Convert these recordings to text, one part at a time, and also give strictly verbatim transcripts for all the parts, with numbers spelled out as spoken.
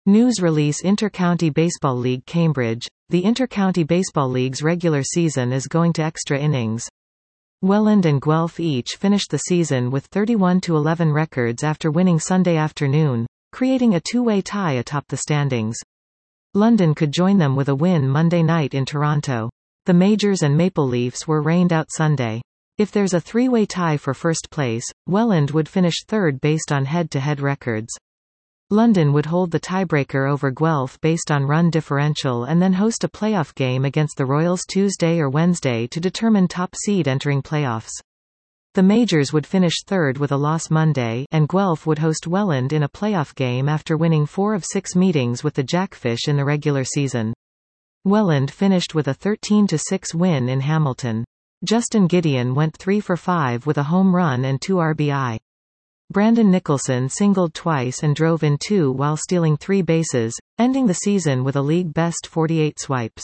News release Inter-County Baseball League Cambridge. The Inter-County Baseball League's regular season is going to extra innings. Welland and Guelph each finished the season with thirty-one to eleven records after winning Sunday afternoon, creating a two-way tie atop the standings. London could join them with a win Monday night in Toronto. The Majors and Maple Leafs were rained out Sunday. If there's a three-way tie for first place, Welland would finish third based on head-to-head records. London would hold the tiebreaker over Guelph based on run differential and then host a playoff game against the Royals Tuesday or Wednesday to determine top seed entering playoffs. The Majors would finish third with a loss Monday, and Guelph would host Welland in a playoff game after winning four of six meetings with the Jackfish in the regular season. Welland finished with a thirteen to six win in Hamilton. Justin Gideon went three for five with a home run and two R B I. Brandon Nicholson singled twice and drove in two while stealing three bases, ending the season with a league-best forty-eight swipes.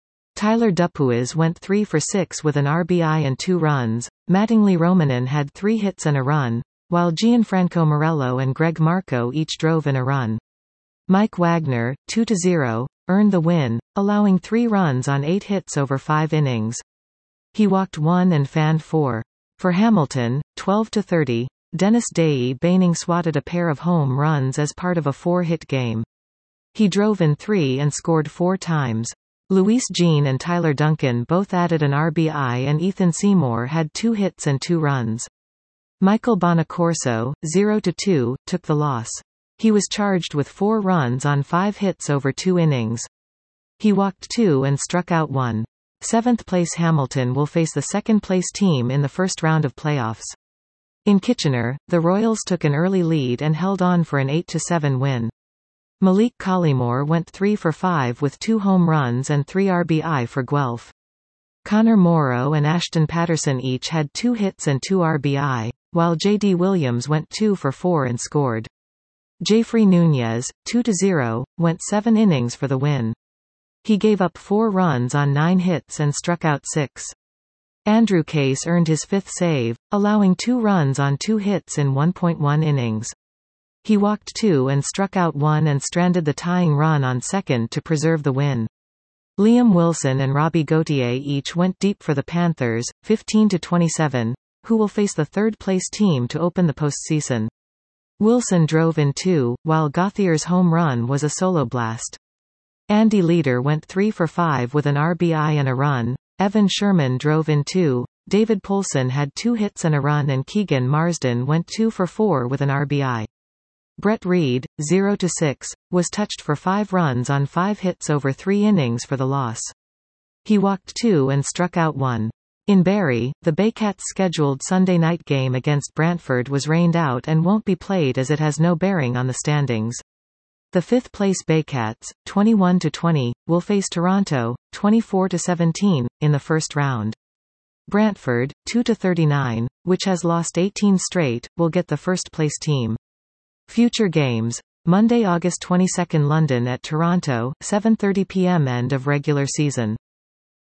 Tyler Dupuis went three for six with an R B I and two runs. Mattingly Romanen had three hits and a run, while Gianfranco Morello and Greg Marco each drove in a run. Mike Wagner, two to zero, earned the win, allowing three runs on eight hits over five innings. He walked one and fanned four. For Hamilton, twelve to thirty, Dennis Day Baining swatted a pair of home runs as part of a four-hit game. He drove in three and scored four times. Luis Jean and Tyler Duncan both added an R B I and Ethan Seymour had two hits and two runs. Michael Bonacorso, zero to two, took the loss. He was charged with four runs on five hits over two innings. He walked two and struck out one. Seventh-place Hamilton will face the second-place team in the first round of playoffs. In Kitchener, the Royals took an early lead and held on for an eight to seven win. Malik Collymore went three for five with two home runs and three R B I for Guelph. Connor Morrow and Ashton Patterson each had two hits and two R B I, while J D Williams went two for four and scored. Jeffrey Nunez, two to zero, went seven innings for the win. He gave up four runs on nine hits and struck out six. Andrew Case earned his fifth save, allowing two runs on two hits in one point one innings. He walked two and struck out one and stranded the tying run on second to preserve the win. Liam Wilson and Robbie Gauthier each went deep for the Panthers, fifteen to twenty-seven, who will face the third-place team to open the postseason. Wilson drove in two, while Gauthier's home run was a solo blast. Andy Leader went three for five with an R B I and a run. Evan Sherman drove in two, David Polson had two hits and a run and Keegan Marsden went two for four with an R B I. Brett Reed, zero to six, was touched for five runs on five hits over three innings for the loss. He walked two and struck out one. In Barrie, the Baycats' scheduled Sunday night game against Brantford was rained out and won't be played as it has no bearing on the standings. The fifth-place Baycats, twenty-one to twenty, will face Toronto, twenty-four to seventeen, in the first round. Brantford, two to thirty-nine, which has lost eighteen straight, will get the first-place team. Future games: Monday, August twenty-second, London at Toronto, seven thirty p m end of regular season.